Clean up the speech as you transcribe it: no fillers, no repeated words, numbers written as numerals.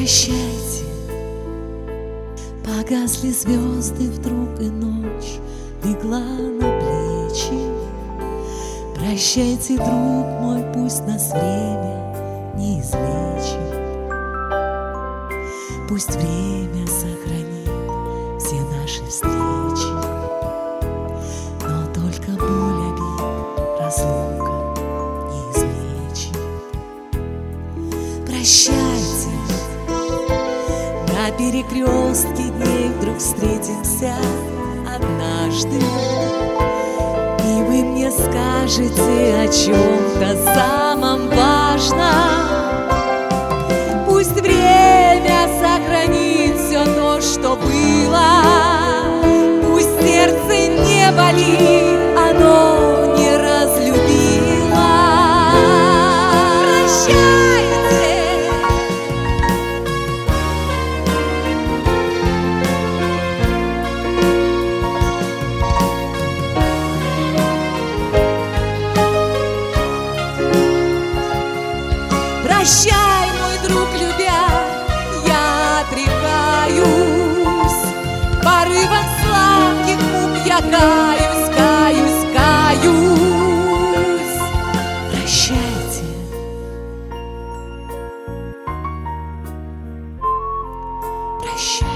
Прощайте, погасли звезды вдруг, и ночь легла на плечи. Прощайте, друг мой, пусть нас время не излечит. Пусть время сохранит все наши встречи, но только боль обид, разлука не излечит. Прощайте, на перекрестке дней вдруг встретимся однажды, и вы мне скажете о чем-то самом важном. Пусть время сохранит все то, что было, пусть сердце не болит, оно не разлюбило. Прощайте, прощай, мой друг, любя, я отрекаюсь. Порывом сладких мук я каюсь, каюсь, каюсь. Прощайте, прощайте.